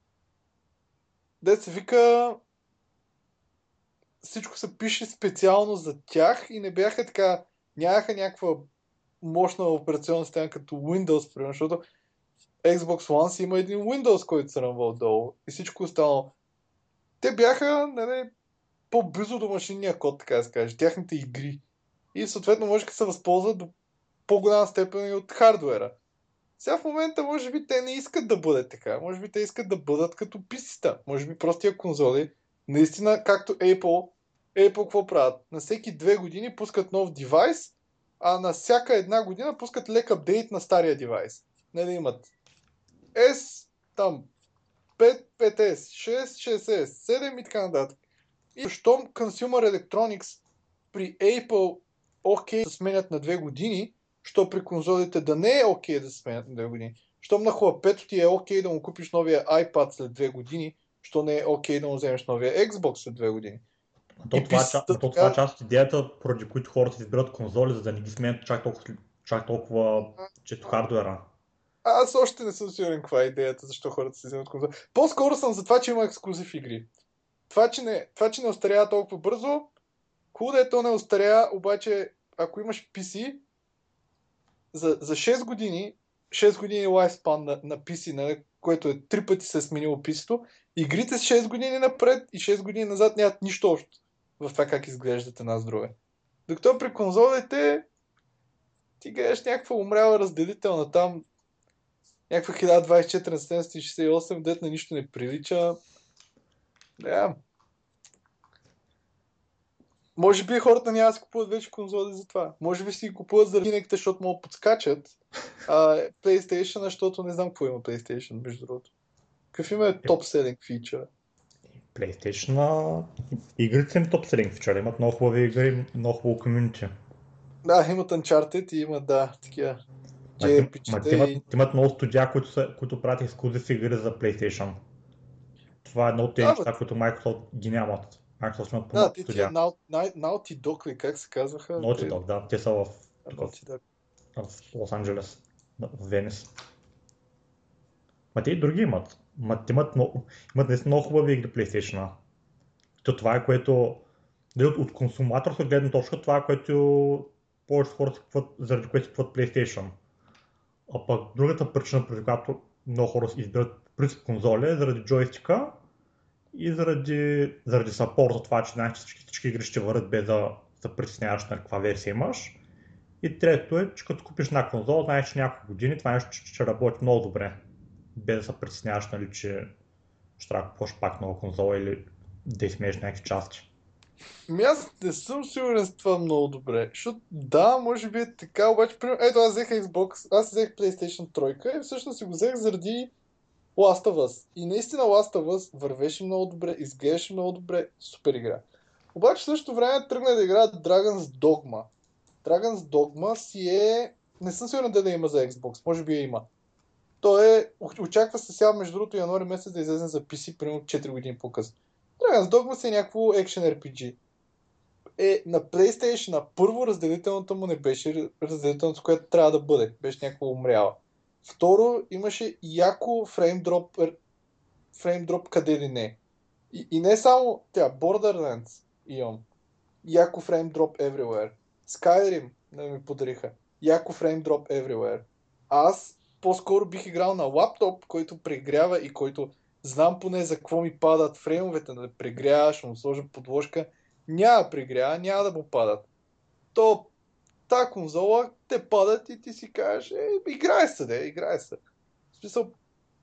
се вика, всичко се пише специално за тях и не бяха така, нямаха някаква мощна операционна система като Windows, примерно, защото Xbox One си има един Windows, който се рънва отдолу и всичко останало. Те бяха, нали, по-близо до машинния код, така да се каже, тяхните игри. И съответно може да се възползват до по-голяма степен и от хардуера. Сега в момента може би те не искат да бъдат така. Може би те искат да бъдат като писата. Може би простия конзоли, наистина както Apple какво правят? На всеки 2 години пускат нов девайс, а на всяка една година пускат лек апдейт на стария девайс. Нали имат S, там 5, 5S, 6, 6S, 7 и така нататък. И щом Consumer Electronics при Apple окей да сменят на 2 години, що при конзолите да не е окей да се сменят на 2 години. Щом на хлапето ти е окей да му купиш новия iPad след 2 години, Що не е окей да му вземеш новия Xbox след 2 години. И писата Това е така, част от идеята, поради които хората си избират конзоли, за да не ги сменят чак толкова често хардуера. аз още не съм сигурен каква е идеята, защо хората си вземат конзоли. По-скоро съм за това, че има ексклузив игри. Това, че не остарява толкова бързо, хубаво да е, то не остарява, обаче ако имаш PC, за 6 години, 6 години лайфспан на PC, нали, което е 3 пъти се е сменило PC-то, игрите с 6 години напред и 6 години назад нямат нищо общо в това как изглеждат една с друга. Докато при конзолите ти гледаш някаква умряла разделителна там, някаква 1024 на 768, дет на нищо не прилича. Да. Може би хората няма да си купуват вече конзоли за това. Може би си ги купуват за Kinect, защото могат да подскачат. А PlayStation, защото не знам какво има PlayStation, между другото. Какъв има топ-селинг фичър? PlayStation игрите им топ-селинг фичър, имат много хубави игри, много хубаво комьюнити. Да, имат Uncharted и имат, да, такива JRPG-та Те имат много студия, които правят ексклузив игри за PlayStation. Това е едно от тези Да, неща, които Microsoft ги нямат. Microsoft имат да, по-малко те тия студия. Naughty Dog ли, как се казваха? Naughty Dog, да, те са Naughty Dog. в Лос-Анджелес, в Венис. Те и други имат. Те имат наистина много хубави игри PlayStation. Това е което, от консуматорска гледна точка, това е което повечето хора заради което си купуват PlayStation. А пък другата причина, преди която много хора избират принцип конзоли, е заради джойстика и заради саппорта, това, че знаеш, че всички игри ще върват без да се притесняваш на каква версия имаш. И трето е, че като купиш една конзола, знаеш, че няколко години това нещо ще работи много добре. Без да се притесняваш, нали, че ще трябва да купуваш пак нова конзола или да измееш някакви части. Аз не съм сигурен с това много добре. Защото да, може би е така, обаче, примерно, ето аз взех Xbox, аз взех PlayStation 3 и всъщност си го взех заради Last of Us. И наистина Last of Us вървеше много добре, изглеждаше много добре, супер игра. Обаче в същото време тръгна да играя Dragon's Dogma. Dragon's Dogma си е... Не съм сигурен дали има за Xbox, може би я има. Очаква се сега, между другото, януари месец да излезе за PC, примерно 4 години по-късно. Dragon's Dogma си е някакво Action RPG. На PlayStation първо разделителната му не беше разделителната, която трябва да бъде. Беше някаква умряла. Второ, имаше яко фреймдроп къде ли не. И не само тя, Borderlands имам. Яко фреймдроп everywhere. Skyrim не ми подариха. Яко фреймдроп everywhere. Аз по-скоро бих играл на лаптоп, който прегрява и който знам поне за какво ми падат фреймовете, да прегрява, ще му сложа подложка. Няма прегрява, няма да му падат. Та конзола те падат и ти си кажеш, играй се, играй се. В смисъл,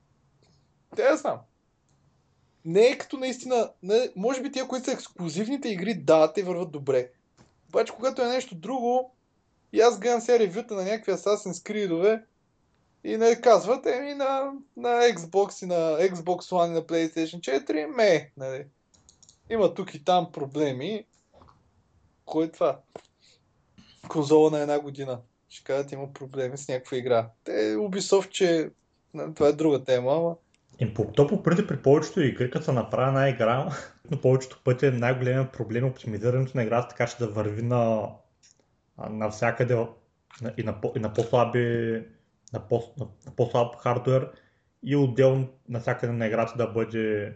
те знам. Не е като наистина, може би тия, които са ексклюзивните игри, да, те върват добре. Обаче, когато е нещо друго, и аз гледам сега ревюта на някакви Assassin's Creed-ове и не казват, на Xbox и на Xbox One и на PlayStation 4, нали. Има тук и там проблеми. Кой е това? Конзола на една година. Ще кажат, има проблеми с някаква игра. Ubisoft, че това е друга тема, ама... По принцип при повечето игри, като се направи една игра, но повечето пъти е най-големият проблем оптимизирането на играта, така че да върви навсякъде и на по-слаби, на по-слаб хардуер и отделно навсякъде на играта да бъде,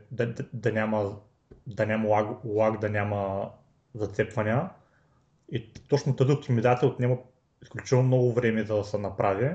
да няма лаг, да няма зацепвания. И точно тази оптимизация отнема изключително много време за да се направи.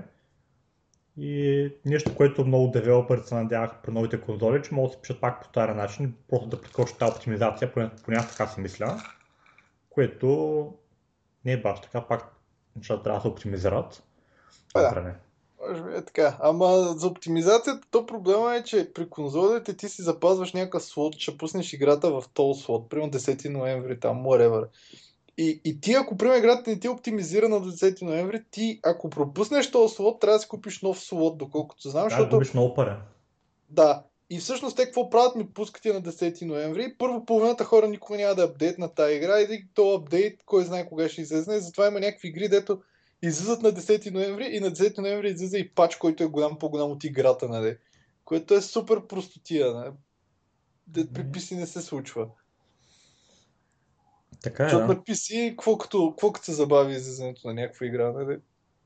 И нещо, което много девелопери се надяваха при новите конзоли, че могат да се пишат пак по стария начин, просто да прескочат тази оптимизация, поне аз така си мисля, което не е баш така, пак нещата трябва да се оптимизират с Да, време. може би е така. Ама за оптимизацията, то проблема е, че при конзолите ти си запазваш някакъв слот, ще пуснеш играта в този слот, примерно 10 ноември, там, whatever. И ти, ако примерно играта не ти е оптимизирана до 10 ноември, ти, ако пропуснеш този слот, трябва да си купиш нов слот, доколкото знам, Да, защото... губиш много пари. Да. И всъщност те какво правят, ми пускат я на 10 ноември. Първо половината хора никога няма да апдейт на тази игра и то апдейт, кой знае кога ще излезе. Затова има някакви игри, дето излизат на 10 ноември и на 10 ноември излиза и пач, който е по-голям от играта, нали? Което е супер простотия, нали? При PC не се случва. Така е, Защото да. на PC, какво като се забави излизането на някаква игра, нали?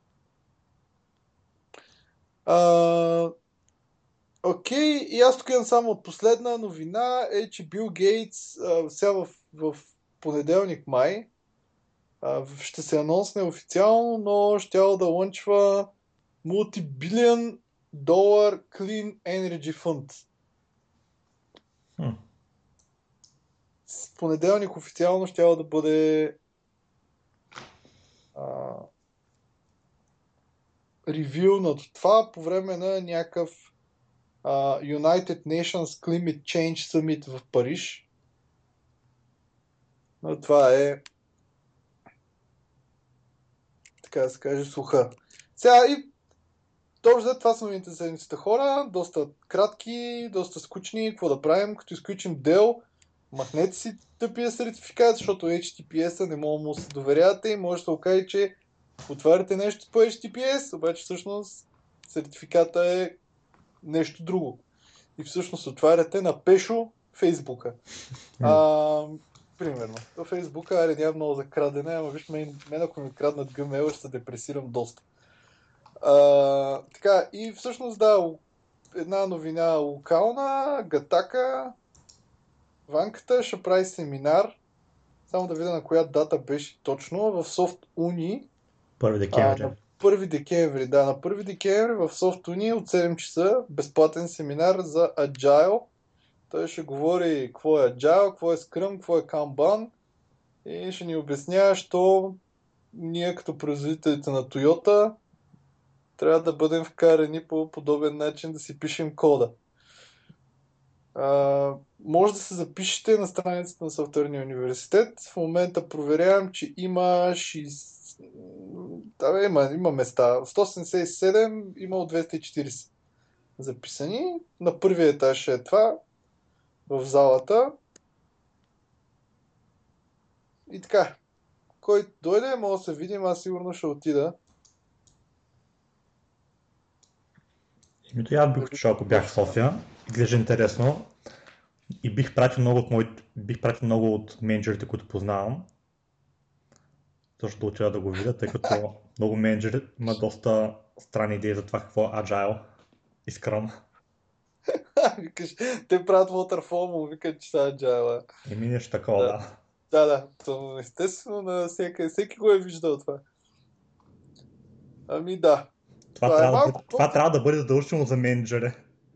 Окей, и аз тук имам само от последна новина е, че Бил Гейтс сега в понеделник май ще се анонсне официално, но щял да лънчва multi-billion dollar Clean Energy Fund. Хм. В понеделник официално щял да бъде ревюнато това по време на някакъв United Nations Climate Change Summit в Париж. Но това е така да се каже слуха. Сега и точно това са новините седмицата хора. Доста кратки, доста скучни. Какво да правим? Като изключим Dell, махнете си тъпия сертификат, защото HTTPS-а не мога да му се доверявате и може да се окаже, че отваряте нещо по HTTPS, обаче всъщност сертификата е нещо друго. И всъщност отваряте на пешо Фейсбука. Примерно. Във Фейсбука, аре, няма много за крадене, ама виж, мен ако ми краднат Gmail, ще се депресирам доста. Така, и всъщност да, една новина локална, Гатака, Ванката ще прави семинар, само да видя на коя дата беше точно, в Софт Уни. 1 декември. На 1 декември, да, на 1 декември в Софт Уни от 7 часа безплатен семинар за Agile. Той ще говори какво е Agile, какво е Scrum, какво е Kanban и ще ни обяснява, що ние като производителите на Toyota трябва да бъдем вкарани по подобен начин да си пишем кода. Може да се запишете на страницата на Софтуерния университет. В момента проверявам, че има 60... Да, има места. 177, има от 240 записани. На първия етаж е това, в залата. И така, който дойде, може да се видим, аз сигурно ще отида. Името и аз бих отишъл, ако бях в София. Изглежда интересно. И бих пратил много от менеджерите, които познавам. Също да отида да го видя, тъй като много менеджери има доста странни идеи за това какво е Agile и Scrum. Викаш, те правят Waterfall, му викат, че са Agile. Еми нещо такова, да. Да, то естествено на всеки го е виждал това. Ами да. Това е малко. Това трябва да бъде задължително за менеджери.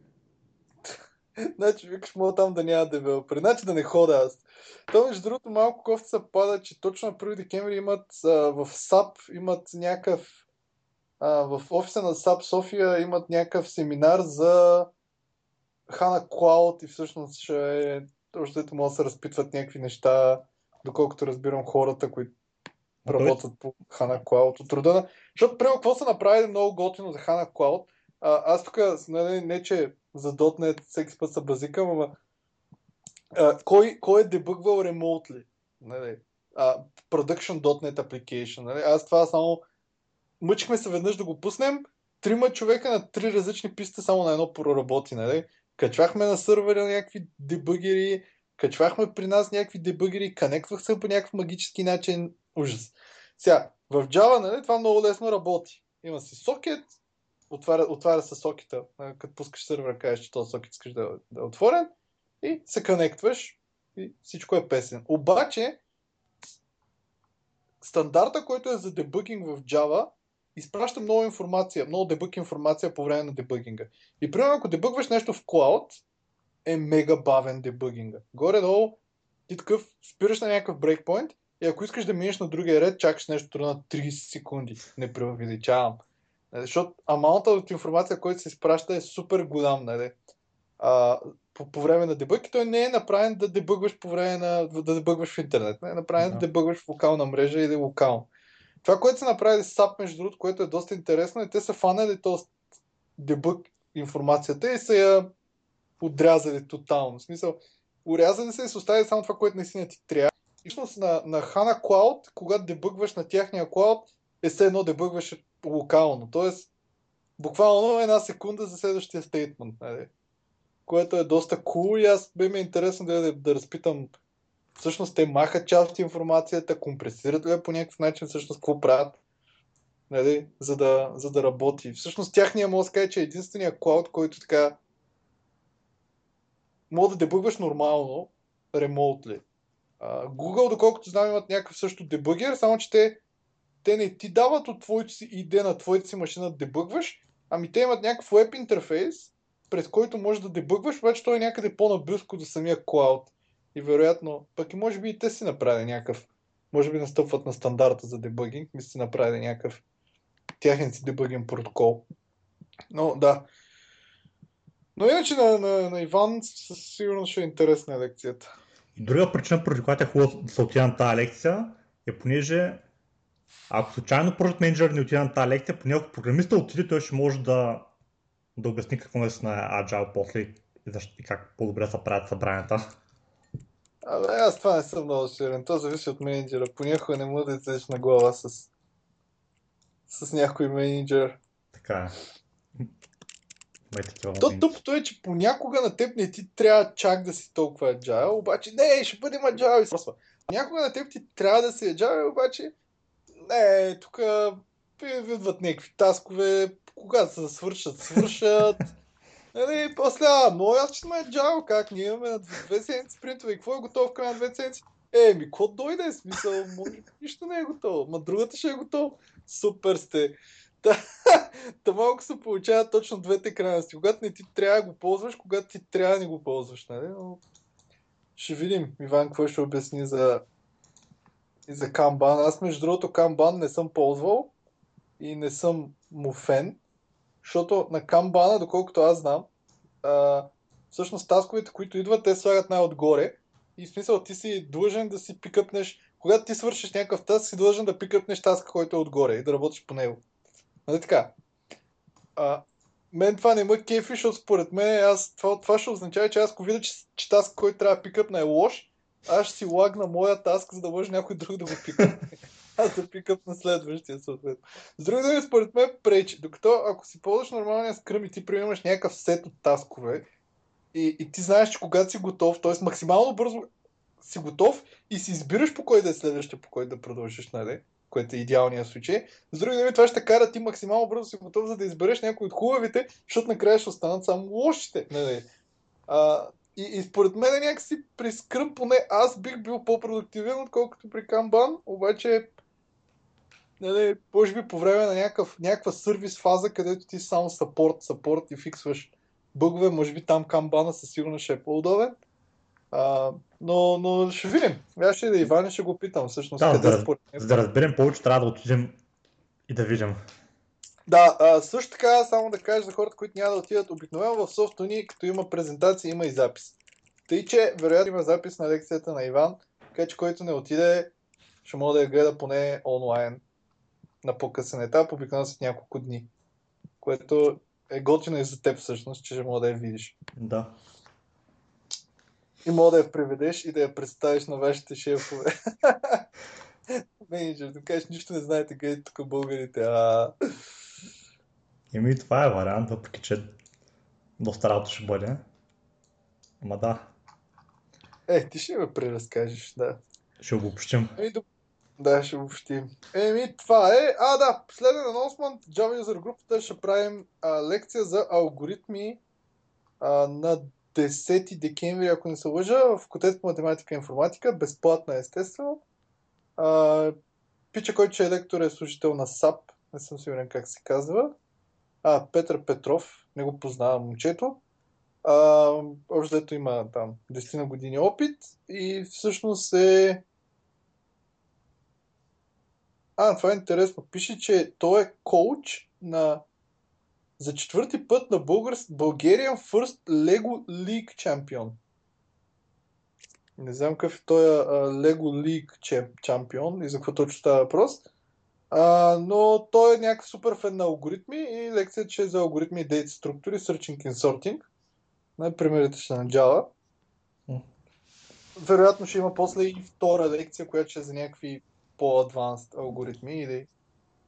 Значи викаш, мога там да няма девелопери. Значи да не хода аз. То между другото малко кофта се пада, че точно на 1 декември имат в SAP имат някакъв в офиса на SAP София имат някакъв семинар за HANA Cloud и всъщност ще е точно ето могат да се разпитват някакви неща, доколкото разбирам хората, които работят по HANA Cloud от рода на... Защото, примерно, какво са направили много готино за HANA Cloud? Аз тук, не че за .NET всеки път се базикам, ама кой е дебъгвал ремонтли? Нали? Production.NET Application. Нали? Аз това само... Мъчихме се веднъж да го пуснем, 3 човека на 3 различни писти само на едно проработи. Нали? Качвахме на сървъра някакви дебъгери, качвахме при нас някакви дебъгери, канектвах се по някакъв магически начин. Ужас. Сега, в Java, нали, това много лесно работи. Има си сокет, отваря се сокета, като пускаш сървъра, кажеш, че този сокет искаш да е отворен и се конектваш и всичко е песен. Обаче, стандарта, който е за дебъгинг в Java, изпраща много информация, много дебъг информация по време на дебъгинга. И примерно, ако дебъгваш нещо в Cloud, е мега бавен дебъгинга. Горе-долу ти такъв спираш на някакъв брейкпоинт и ако искаш да минеш на другия ред, чакаш нещо на 30 секунди. Не преувеличавам. Защото амаунта от информация, който се изпраща е супер голям. Нали? По време на дебъг и той не е направен да дебъгваш да дебъгваш в интернет. Не е направен да дебъгваш в локална мрежа или локално. Това, което са направили с SAP, между другото, което е доста интересно, е те са фанали този дебъг информацията и са я отрязали тотално. В смисъл, урязали се и се остави само това, което наистина ти трябва. И всъщност на HANA Cloud, когато дебъгваш на тяхния Cloud, е все едно дебъгваш локално. Тоест, буквално една секунда за следващия стейтмент. Нали? което е доста cool и аз бе ми е интересно да разпитам всъщност те махат част от информацията, компресират ли по някакъв начин всъщност какво правят, нали, за да работи. Всъщност тяхния мозък да кажа, че е единствения клауд, който така мога да дебъгваш нормално, ремоутли. Google, доколкото знам, имат някакъв също дебъгер, само че те не ти дават от твоето си идея на твоята си машина да дебъгваш, ами те имат някакъв веб интерфейс, през който можеш да дебъгваш, обаче той е някъде по-наблизко до самия клауд. И вероятно, пък и може би и те си направили някакъв, може би настъпват на стандарта за дебъгинг, ми си направили някакъв тяхен си дебъгинг протокол. Но да. Но иначе на Иван със сигурност ще е интересна лекцията. И друга причина, поради която е хубаво да се отида на тази лекция, е понеже ако случайно Project Manager не отиде на тази лекция, поне ако програмиста отиде, той ще може да обясни какво е на Agile после и как по-добре се правят събранията. Абе, аз това не съм много сигурен. То зависи от менеджера. Понякога не може да излезеш на глава с някой менеджер. Така е. Има и такива То моменти. тъпото е, че понякога на теб не ти трябва чак да си толкова agile, обаче не, ще бъдем agile и свърсва. Понякога на теб ти трябва да си agile, обаче не, тук идват някакви таскове, когато се свършат. Нали, после, но аз ще сме agile, как ние имаме на 2 седмици спринтове и какво е готово в края на 2 седмици? Какво дойде, смисъл, може нищо не е готово, ма другата ще е готова. Супер сте. Та малко се получава точно двете крайности. Когато не ти трябва да го ползваш, когато ти трябва да не го ползваш. Нали? Но ще видим, Иван, какво ще обясни за Kanban. Аз, между другото, Kanban не съм ползвал и не съм му фен, защото на Kanban, доколкото аз знам, всъщност тасковете, които идват, те слагат най-отгоре. И в смисъл ти си длъжен да си пикъпнеш. Когато ти свършиш някакъв таск, си длъжен да пикъпнеш таска, който е отгоре и да работиш по него. Нали така? Мен това не ме кефи, защото според мен това ще означава, че аз ако видя, че таск, който трябва да пикъпна е лош, аз ще си лагна моя таск, за да може някой друг да го пикъпне. Аз да пикъп на следващия съответно. С други думи, според мен пречи. Докато ако си ползваш нормалния скръм и ти приемаш някакъв сет от таскове и ти знаеш, че когато си готов, т.е. максимално бързо си готов и си избираш по кой да е следващия, по кой да продължиш, нали? Което е идеалният случай. С други думи, това ще кара ти максимално бързо си готов, за да избереш някой от хубавите, защото накрая ще останат само лошите. Нали? И според мен някакси при Scrum поне аз бих бил по-продуктивен, отколкото при Kanban, обаче нали, може би по време на някаква сервис фаза, където ти само сапорт и фиксваш бъгове, може би там Kanban със сигурност ще е по-удобен. Но ще видим. Аз ще да Иван ще го питам всъщност къде според мен. За да разберем повече, трябва да отидем и да видим. Да, също така, само да кажа за хората, които няма да отидат, обикновено в софта ни, като има презентация, има и запис. Тъй, че вероятно има запис на лекцията на Иван, така че който не отиде, ще може да я гледа поне онлайн на по-късен етап, обикновено след няколко дни. Което е готино и за теб всъщност, че ще може да я видиш. Да. И мога да я преведеш и да я представиш на вашите шефове. Менеджер, да кажеш, нищо не знаете къде тук българите. Еми, това е вариант, въпреки че доста работа ще бъде. Ама да. Ти ще ме преразкажеш, да. Ще обобщим. Да, ще обобщим. Това е. Да, последен анонсмент, Java User групата ще правим лекция за алгоритми на 10 декември, ако не се лъжа, в Котет по математика и информатика, безплатна естествено. Пича, който ще е лектор, е служител на САП, не съм сигурен как се казва. Петър Петров, не го познавам момчето. Общо дето има там 10 на години опит и всъщност е... това е интересно. Пише, че той е коуч за 4-ти път на Bulgarian First Lego League Champion. Не знам какъв е той Lego League Champion и за какво точно става въпрос. Но той е някакъв супер фен на алгоритми и лекцията ще е за алгоритми и дейта структури, searching и sorting. Примерите ще на Java. Вероятно ще има после и втора лекция, която ще е за някакви по-адванст алгоритми или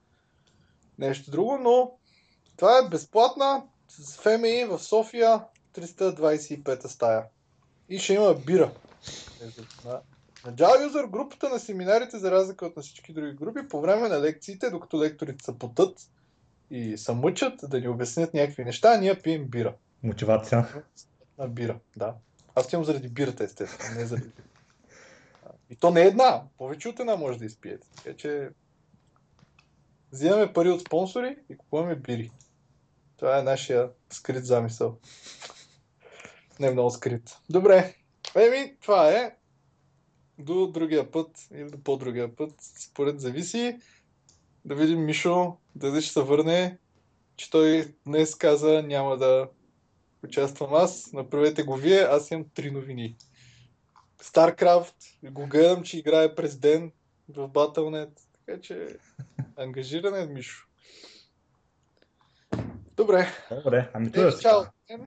нещо друго, но това е безплатна с ФМИ в София 325 стая. И ще има бира. На Java User групата на семинарите, за разлика от на всички други групи, по време на лекциите, докато лекторите се потът и се мъчат да ни обяснят някакви неща, ние пием бира. Мотивация. На бира, да. Аз имам заради бирата, естествено, не заради. И то не е една, повече от една може да изпиете. Така че взимаме пари от спонсори и купуваме бири. Това е нашия скрит замисъл. Не е много скрит. Добре. Това е. До другия път или до по-другия път. Според зависи. Да видим Мишо дали ще се върне, че той днес каза няма да участвам аз. Направете го вие, аз имам 3 новини. StarCraft, го гледам, че играе през ден в Battle.net, така че ангажиран е Мишо. Добре. Добре, ами това да си Чао.